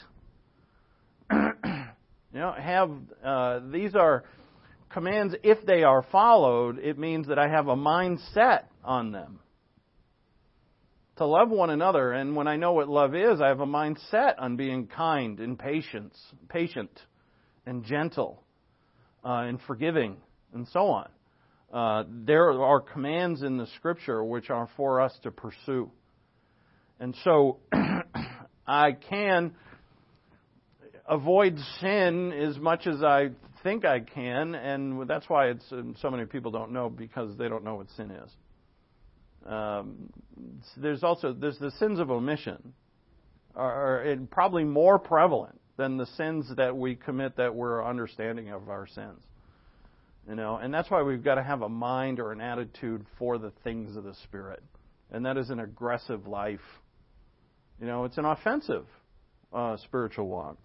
you know, have, uh, these are commands, if they are followed, it means that I have a mindset on them. To love one another, and when I know what love is, I have a mindset on being kind and patience, patient and gentle uh, and forgiving and so on. Uh, there are commands in the Scripture which are for us to pursue. And so I can avoid sin as much as I think I can, and that's why it's so many people don't know, because they don't know what sin is. Um, there's also there's the sins of omission are, are probably more prevalent than the sins that we commit that we're understanding of our sins. You know, and that's why we've got to have a mind or an attitude for the things of the Spirit. And that is an aggressive life. You know, it's an offensive uh, spiritual walk.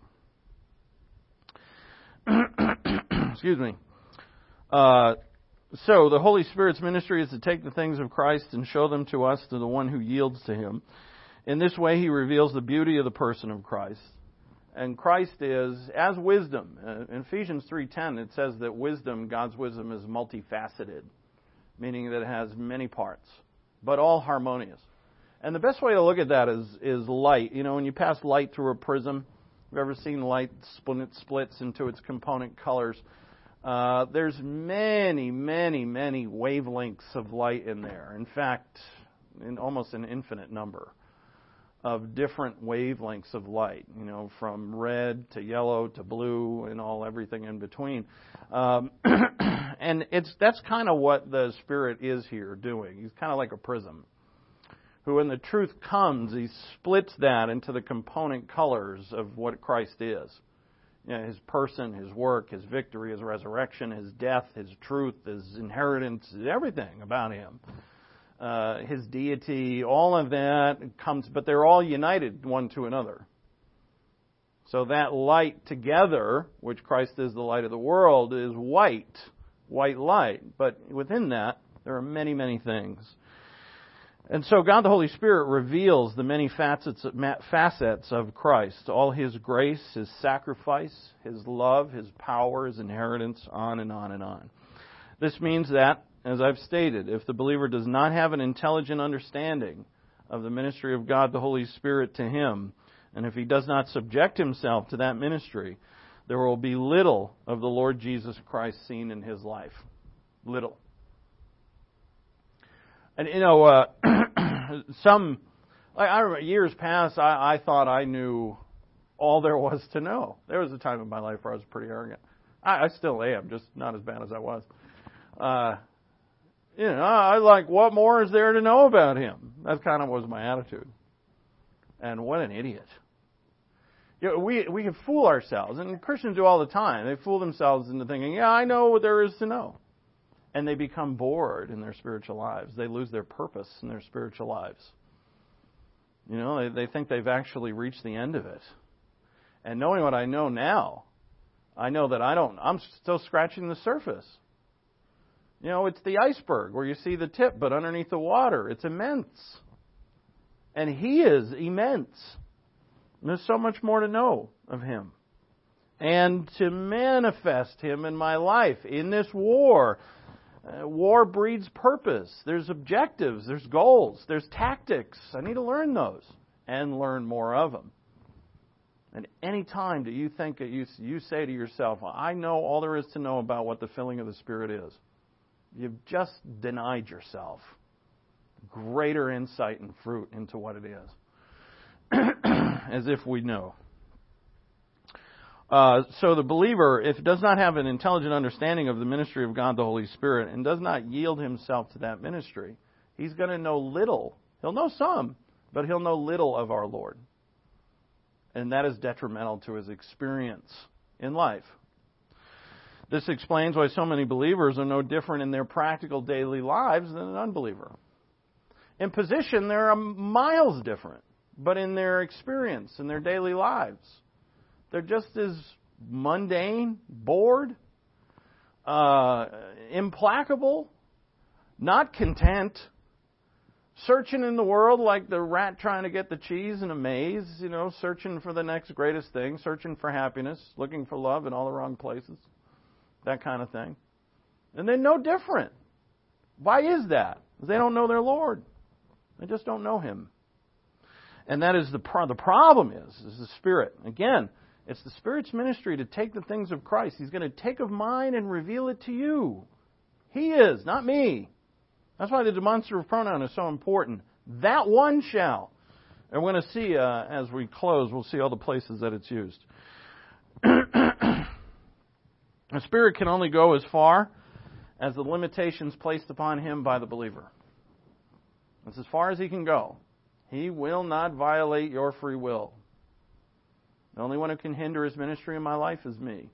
Excuse me. Uh, so the Holy Spirit's ministry is to take the things of Christ and show them to us, to the one who yields to Him. In this way, He reveals the beauty of the person of Christ. And Christ is, as wisdom, uh, in Ephesians three ten, it says that wisdom, God's wisdom, is multifaceted, meaning that it has many parts, but all harmonious. And the best way to look at that is is light. You know, when you pass light through a prism, you've ever seen light split, splits into its component colors? Uh, there's many, many, many wavelengths of light in there. In fact, in almost an infinite number of different wavelengths of light, you know, from red to yellow to blue and all everything in between. Um, and it's that's kind of what the Spirit is here doing. He's kind of like a prism, who when the truth comes, He splits that into the component colors of what Christ is. You know, His person, His work, His victory, His resurrection, His death, His truth, His inheritance, everything about Him. Uh, his deity, all of that comes, but they're all united one to another. So that light together, which Christ is the light of the world, is white, white light. But within that, there are many, many things. And so God the Holy Spirit reveals the many facets, facets of Christ, all His grace, His sacrifice, His love, His power, His inheritance, on and on and on. This means that, as I've stated, if the believer does not have an intelligent understanding of the ministry of God the Holy Spirit to him, and if he does not subject himself to that ministry, there will be little of the Lord Jesus Christ seen in his life. Little. And, you know, uh, some, I, I remember years past, I, I thought I knew all there was to know. There was a time in my life where I was pretty arrogant. I, I still am, just not as bad as I was. Uh, you know, I like, what more is there to know about Him? That kind of was my attitude. And what an idiot. You know, we we can fool ourselves, and Christians do all the time. They fool themselves into thinking, yeah, I know what there is to know. And they become bored in their spiritual lives. They lose their purpose in their spiritual lives. You know, they, they think they've actually reached the end of it. And knowing what I know now, I know that I don't, I'm still scratching the surface. You know, it's the iceberg where you see the tip, but underneath the water, it's immense. And He is immense. And there's so much more to know of Him. And to manifest Him in my life, in this war. Uh, war breeds purpose. There's objectives, there's goals, there's tactics. I need to learn those and learn more of them. And any time that you think that you, you say to yourself, I know all there is to know about what the filling of the Spirit is, you've just denied yourself greater insight and fruit into what it is. As if we know. Uh, so the believer, if does not have an intelligent understanding of the ministry of God the Holy Spirit and does not yield himself to that ministry, he's going to know little. He'll know some, but he'll know little of our Lord. And that is detrimental to his experience in life. This explains why so many believers are no different in their practical daily lives than an unbeliever. In position, they're miles different, but in their experience, in their daily lives, they're just as mundane, bored, uh, implacable, not content, searching in the world like the rat trying to get the cheese in a maze, you know, searching for the next greatest thing, searching for happiness, looking for love in all the wrong places. That kind of thing. And they're no different. Why is that? Because they don't know their Lord. They just don't know Him. And that is the pro- the problem is, is the Spirit. Again, it's the Spirit's ministry to take the things of Christ. He's going to take of mine and reveal it to you. He is, not me. That's why the demonstrative pronoun is so important. That one shall. And we're going to see, uh, as we close, we'll see all the places that it's used. The Spirit can only go as far as the limitations placed upon Him by the believer. That's as far as He can go. He will not violate your free will. The only one who can hinder His ministry in my life is me.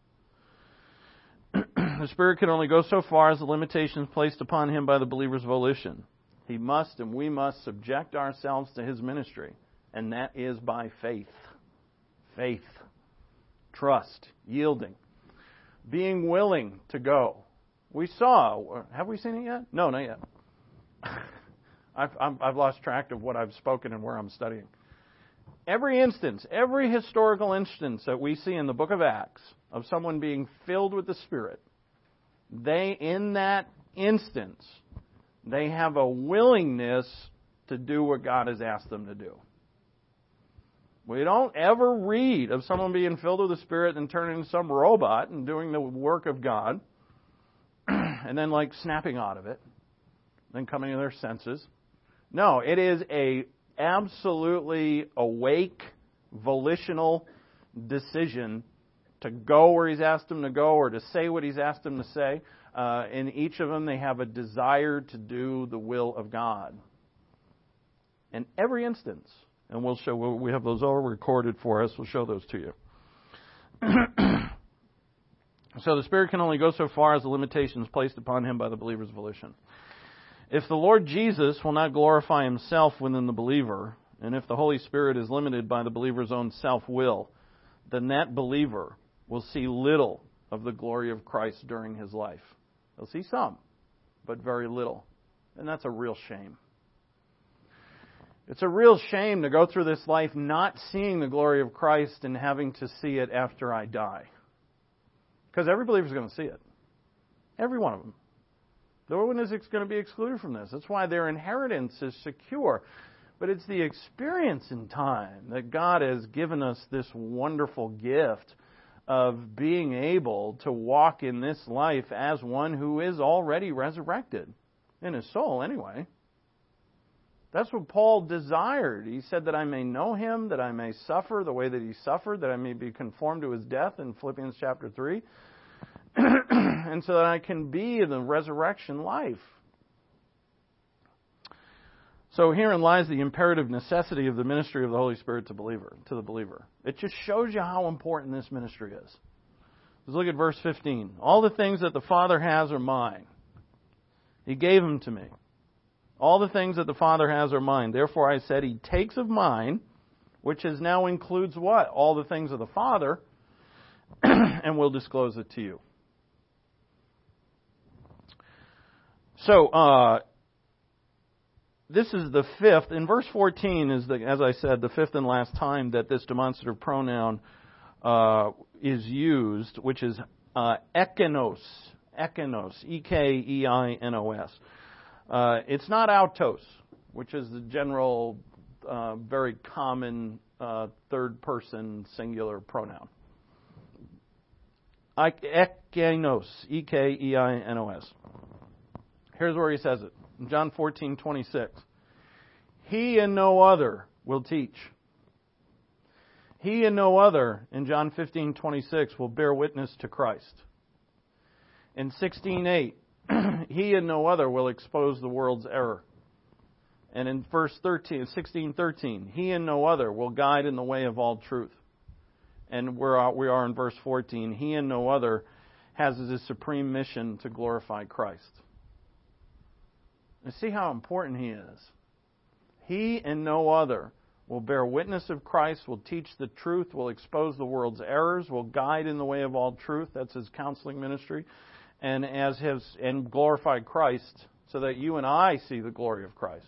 The Spirit can only go so far as the limitations placed upon Him by the believer's volition. He must and we must subject ourselves to His ministry. And that is by faith. Faith. Trust. Yielding. Being willing to go. We saw, have we seen it yet? No, not yet. I've, I've lost track of what I've spoken and where I'm studying. Every instance, every historical instance that we see in the book of Acts of someone being filled with the Spirit, they, in that instance, they have a willingness to do what God has asked them to do. We don't ever read of someone being filled with the Spirit and turning into some robot and doing the work of God and then like snapping out of it, then coming to their senses. No, it is a absolutely awake, volitional decision to go where He's asked them to go or to say what He's asked them to say. Uh, in each of them, they have a desire to do the will of God. In every instance. And we'll show, we have those all recorded for us. We'll show those to you. So the Spirit can only go so far as the limitations placed upon Him by the believer's volition. If the Lord Jesus will not glorify Himself within the believer, and if the Holy Spirit is limited by the believer's own self-will, then that believer will see little of the glory of Christ during his life. He'll see some, but very little. And that's a real shame. It's a real shame to go through this life not seeing the glory of Christ and having to see it after I die. Because every believer is going to see it. Every one of them. No one is going to be excluded from this. That's why their inheritance is secure. But it's the experience in time that God has given us this wonderful gift of being able to walk in this life as one who is already resurrected. In his soul, anyway. That's what Paul desired. He said that I may know Him, that I may suffer the way that He suffered, that I may be conformed to His death in Philippians chapter three. And so that I can be in the resurrection life. So herein lies the imperative necessity of the ministry of the Holy Spirit to believer, to the believer. It just shows you how important this ministry is. Let's look at verse fifteen. All the things that the Father has are mine. He gave them to me. All the things that the Father has are mine. Therefore I said He takes of mine, which is now includes what? All the things of the Father, and will disclose it to you. So, uh, this is the fifth. In verse fourteen is, the, as I said, the fifth and last time that this demonstrative pronoun uh, is used, which is uh, ekenos. Ekenos. E K E I N O S. Uh, it's not autos, which is the general, uh, very common uh, third-person singular pronoun. Ekenos. E K E I N O S. Here's where he says it. In John fourteen twenty-six. He and no other will teach. He and no other, in John fifteen twenty-six, will bear witness to Christ. In sixteen eight, he and no other will expose the world's error. And in verse thirteen, sixteen thirteen, he and no other will guide in the way of all truth. And we're, we are in verse fourteen, he and no other has his supreme mission to glorify Christ. And see how important he is. He and no other will bear witness of Christ, will teach the truth, will expose the world's errors, will guide in the way of all truth. That's his counseling ministry. And as his and glorify Christ, so that you and I see the glory of Christ.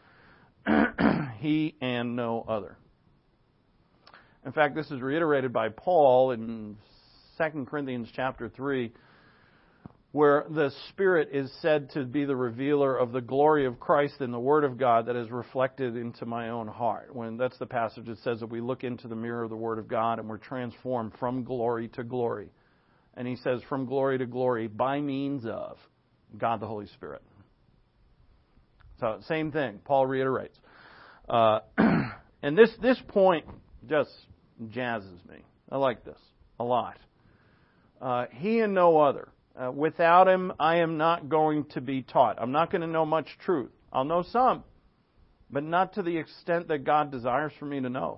He and no other. In fact, this is reiterated by Paul in Second Corinthians chapter three, where the Spirit is said to be the revealer of the glory of Christ in the Word of God that is reflected into my own heart. When that's the passage that says that we look into the mirror of the Word of God and we're transformed from glory to glory. And he says, from glory to glory by means of God the Holy Spirit. So, same thing. Paul reiterates. Uh, and this, this point just jazzes me. I like this a lot. Uh, he and no other. Uh, without him, I am not going to be taught. I'm not going to know much truth. I'll know some, but not to the extent that God desires for me to know.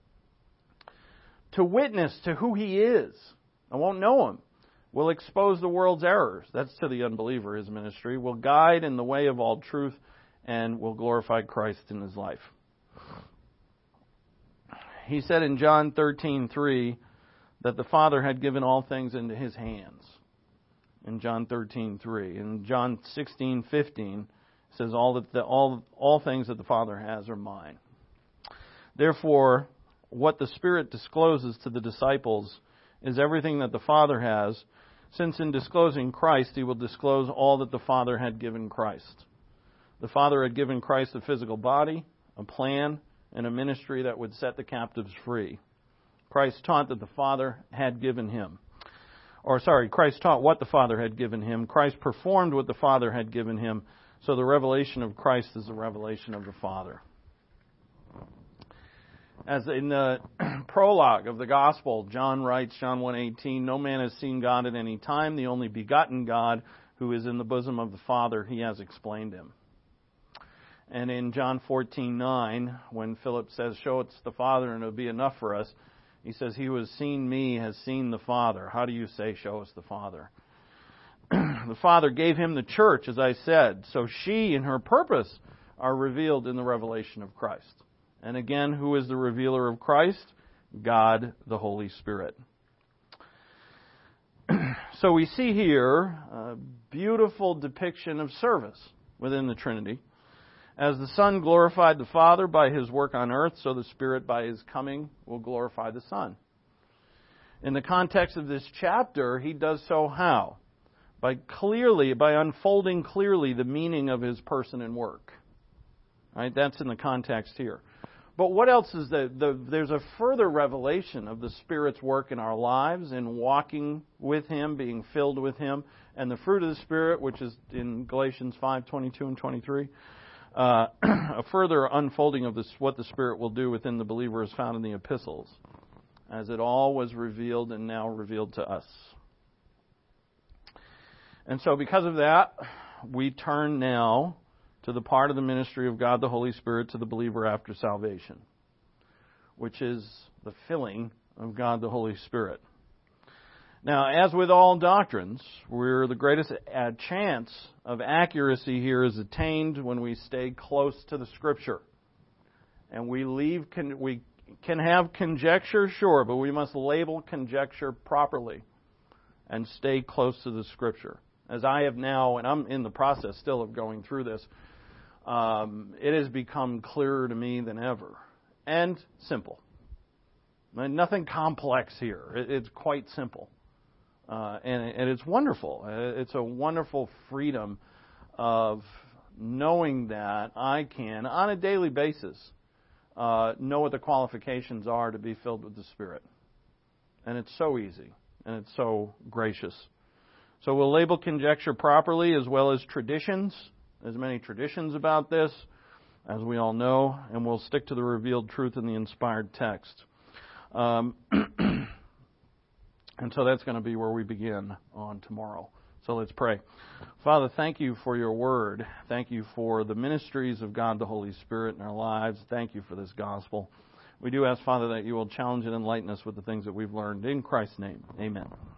To witness to who He is. I won't know Him. Will expose the world's errors. That's to the unbeliever, his ministry. Will guide in the way of all truth and will glorify Christ in his life. he said in John thirteen three that the Father had given all things into his hands. In John thirteen three. In John sixteen fifteen it says all that the, all all things that the Father has are mine. Therefore, what the Spirit discloses to the disciples is everything that the Father has, since in disclosing Christ he will disclose all that the Father had given Christ. The Father had given Christ a physical body, a plan, and a ministry that would set the captives free. Christ taught that the Father had given him. Or sorry, Christ taught what the Father had given him. Christ performed what the Father had given him. So the revelation of Christ is the revelation of the Father. As in the prologue of the Gospel, John writes, John one eighteen, no man has seen God at any time. The only begotten God who is in the bosom of the Father, he has explained him. And in John fourteen nine, when Philip says, show us the Father and it'll be enough for us, he says, he who has seen me has seen the Father. How do you say, show us the Father? The Father gave him the church, as I said. So she and her purpose are revealed in the revelation of Christ. And again, who is the revealer of Christ? God, the Holy Spirit. So we see here a beautiful depiction of service within the Trinity. As the Son glorified the Father by his work on earth, so the Spirit by his coming will glorify the Son. In the context of this chapter, he does so how? By clearly, by unfolding clearly the meaning of his person and work. Right? That's in the context here. But what else is there? The, there's a further revelation of the Spirit's work in our lives, in walking with him, being filled with him, and the fruit of the Spirit, which is in Galatians five twenty-two and twenty-three. Uh, a further unfolding of this, what the Spirit will do within the believer is found in the epistles, as it all was revealed and now revealed to us. And so because of that, we turn now to the part of the ministry of God the Holy Spirit to the believer after salvation, which is the filling of God the Holy Spirit. Now, as with all doctrines, where the greatest chance of accuracy here is attained when we stay close to the Scripture. And we leave, con- we can have conjecture, sure, but we must label conjecture properly and stay close to the Scripture. As I have now, and I'm in the process still of going through this, um, it has become clearer to me than ever. And simple. Nothing complex here. It, it's quite simple. Uh, and, and it's wonderful. It's a wonderful freedom of knowing that I can, on a daily basis, uh, know what the qualifications are to be filled with the Spirit. And it's so easy, and it's so gracious. So we'll label conjecture properly, as well as traditions. There's many traditions about this, as we all know, and we'll stick to the revealed truth in the inspired text. Um And so that's going to be where we begin on tomorrow. So let's pray. Father, thank you for your word. Thank you for the ministries of God the Holy Spirit in our lives. Thank you for this gospel. We do ask, Father, that you will challenge and enlighten us with the things that we've learned. In Christ's name, amen.